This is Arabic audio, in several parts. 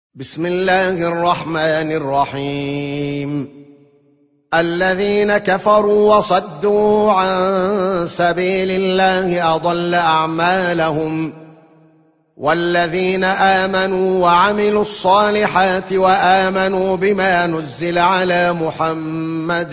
بسم الله الرحمن الرحيم. الذين كفروا وصدوا عن سبيل الله أضل أعمالهم، والذين آمنوا وعملوا الصالحات وآمنوا بما نزل على محمد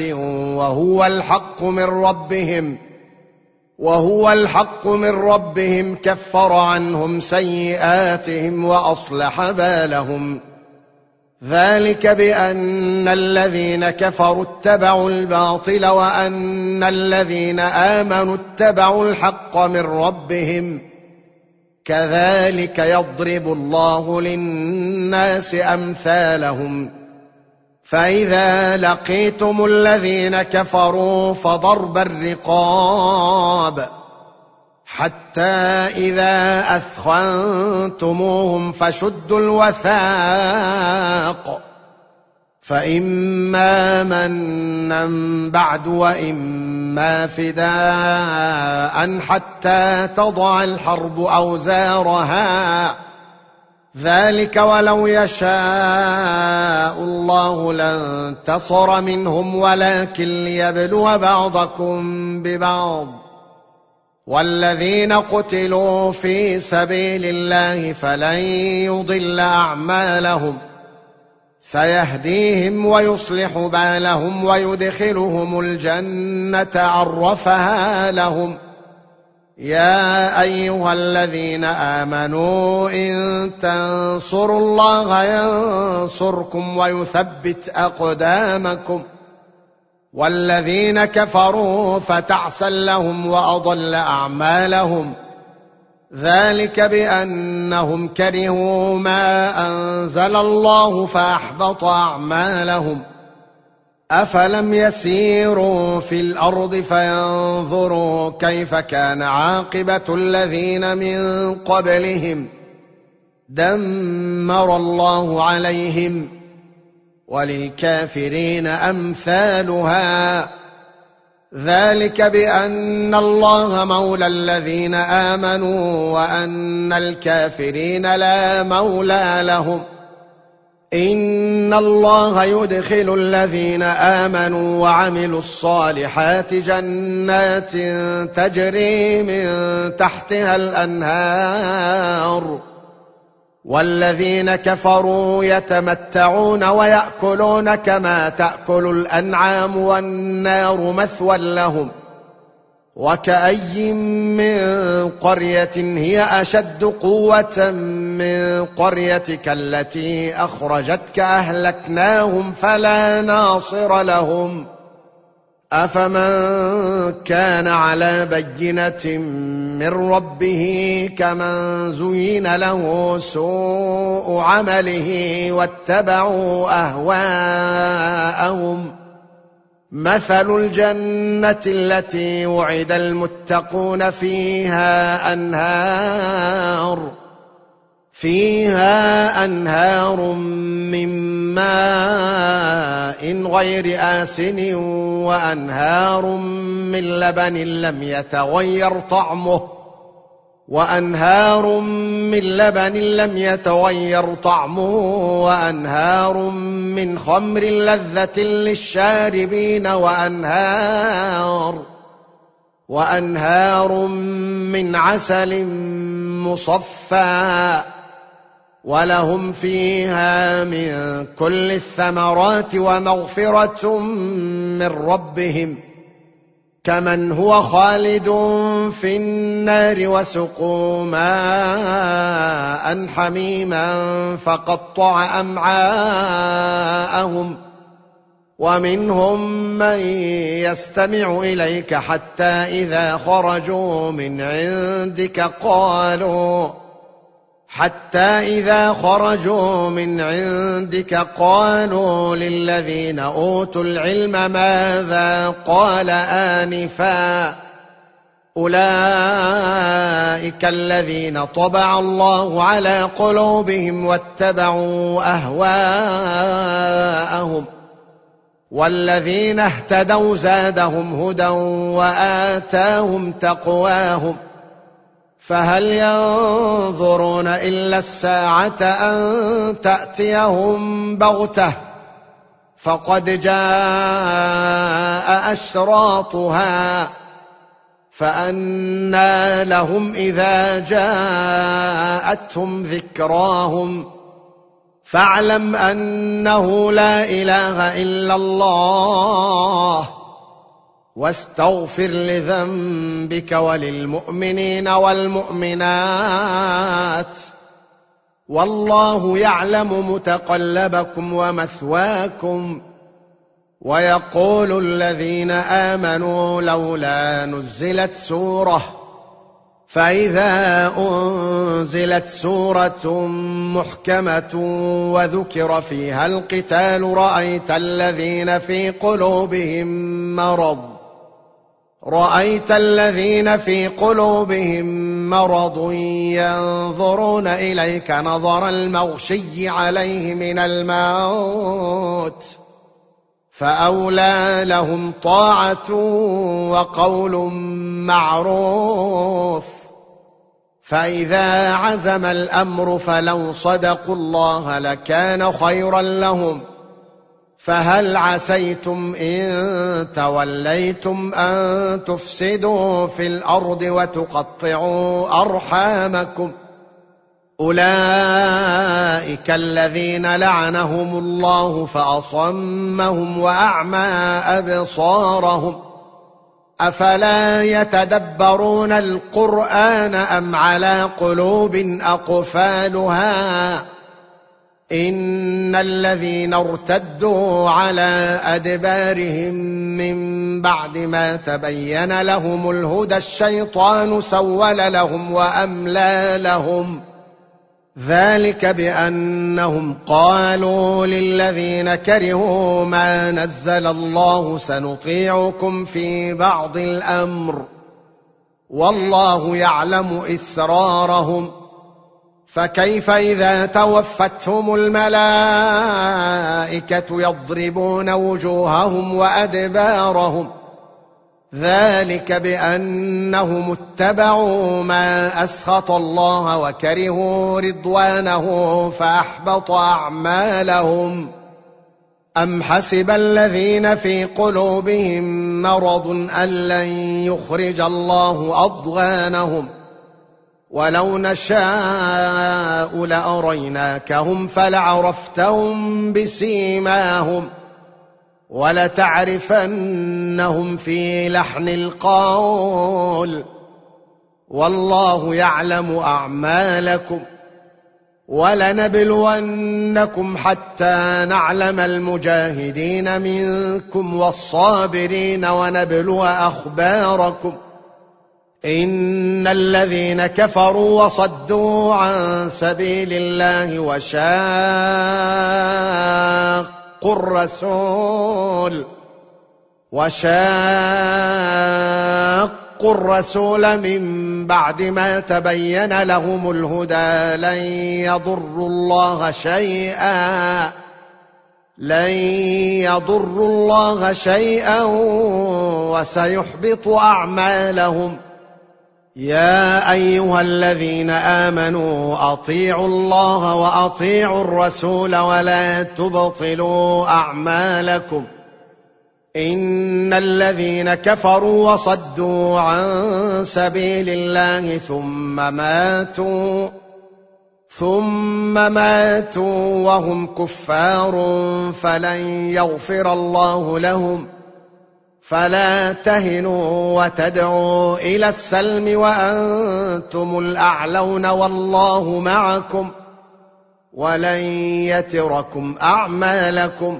وهو الحق من ربهم كفر عنهم سيئاتهم وأصلح بالهم. ذلك بأن الذين كفروا اتبعوا الباطل وأن الذين آمنوا اتبعوا الحق من ربهم. كذلك يضرب الله للناس أمثالهم. فإذا لقيتم الذين كفروا فضرب الرقاب حتى إذا أثخنتموهم فشدوا الوثاق، فإما منا بعد وإما فداء حتى تضع الحرب أوزارها. ذلك ولو يشاء الله لانتصر منهم ولكن ليبلو بعضكم ببعض. والذين قتلوا في سبيل الله فلن يضل أعمالهم، سيهديهم ويصلح بالهم ويدخلهم الجنة عرفها لهم. يا أيها الذين آمنوا إن تنصروا الله ينصركم ويثبت أقدامكم. والذين كفروا فتعسا لهم وأضل أعمالهم. ذلك بأنهم كرهوا ما أنزل الله فأحبط أعمالهم. أفلم يسيروا في الأرض فينظروا كيف كان عاقبة الذين من قبلهم. دمر الله عليهم وللكافرين أمثالها. ذلك بأن الله مولى الذين آمنوا وأن الكافرين لا مولى لهم. إن الله يدخل الذين آمنوا وعملوا الصالحات جنات تجري من تحتها الأنهار، والذين كفروا يتمتعون ويأكلون كما تأكل الأنعام والنار مثوى لهم. وكأي من قرية هي أشد قوة من قريتك التي أخرجتك أهلكناهم فلا ناصر لهم. أفمن كان على بينة من ربه كمن زين له سوء عمله واتبعوا أهواءهم. مثل الجنة التي وعد المتقون فيها أنهار من ماء غير آسن وأنهار من لبن لم يتغير طعمه وأنهار من خمر لذة للشاربين وأنهار من عسل مصفى. ولهم فيها من كل الثمرات ومغفرة من ربهم، كمن هو خالد في النار وسقوا ماء حميما فقطع أمعاءهم. ومنهم من يستمع إليك حتى إذا خرجوا من عندك قالوا للذين أوتوا العلم ماذا قال آنفا. أولئك الذين طبع الله على قلوبهم واتبعوا أهواءهم. والذين اهتدوا زادهم هدى وآتاهم تقواهم. فهل ينظرون إلا الساعة أن تأتيهم بغتة فقد جاء أشراطها فأنى لهم إذا جاءتهم ذكراهم فاعلم أنه لا إله إلا الله واستغفر لذنبك وللمؤمنين والمؤمنات والله يعلم متقلبكم ومثواكم. ويقول الذين آمنوا لولا نزلت سورة فإذا أنزلت سورة محكمة وذكر فيها القتال رأيت الذين في قلوبهم مرض ينظرون إليك نظر المغشي عليه من الموت فأولى لهم طاعة وقول معروف. فإذا عزم الأمر فلو صدقوا الله لكان خيرا لهم. فهل عسيتم إن توليتم أن تفسدوا في الأرض وتقطعوا أرحامكم أولئك الذين لعنهم الله فأصمهم وأعمى أبصارهم أفلا يتدبرون القرآن أم على قلوب أقفالها إن الذين ارتدوا على أدبارهم من بعد ما تبين لهم الهدى الشيطان سول لهم وأملى لهم ذلك بأنهم قالوا للذين كرهوا ما نزل الله سنطيعكم في بعض الأمر والله يعلم إسرارهم. فكيف إذا توفتهم الملائكة يضربون وجوههم وأدبارهم ذلك بأنهم اتبعوا ما أسخط الله وكرهوا رضوانه فأحبط أعمالهم. أم حسب الذين في قلوبهم مرض أن لن يخرج الله أضغانهم ولو نشاء لأريناكهم فلعرفتهم بسيماهم ولتعرفنهم في لحن القول والله يعلم أعمالكم. ولنبلونكم حتى نعلم المجاهدين منكم والصابرين ونبلو أخباركم إن الذين كفروا وصدوا عن سبيل الله وشاقوا الرسول من بعد ما تبين لهم الهدى لن يضروا الله شيئا وسيحبط أعمالهم. يا أيها الذين آمنوا أطيعوا الله وأطيعوا الرسول ولا تبطلوا أعمالكم إن الذين كفروا وصدوا عن سبيل الله ثم ماتوا وهم كفار فلن يغفر الله لهم. فلا تهنوا وتدعوا إلى السلم وأنتم الأعلون والله معكم ولن يتركم أعمالكم.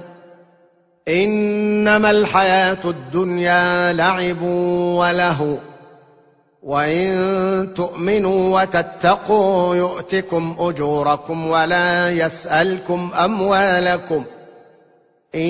إنما الحياة الدنيا لعب ولهو وإن تؤمنوا وتتقوا يؤتكم أجوركم ولا يسألكم أموالكم إن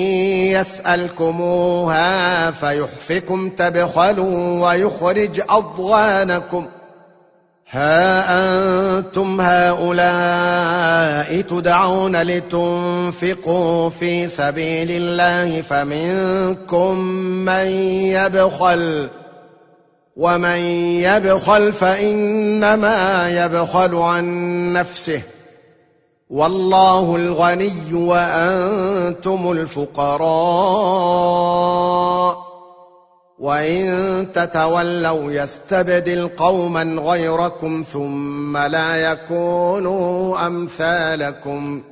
يسألكموها فيحفكم تبخلوا ويخرج أضغانكم. ها أنتم هؤلاء تدعون لتنفقوا في سبيل الله فمنكم من يبخل ومن يبخل فإنما يبخل عن نفسه، والله الغني وأنتم الفقراء، وإن تتولوا يستبدل قوما غيركم ثم لا يكونوا أمثالكم.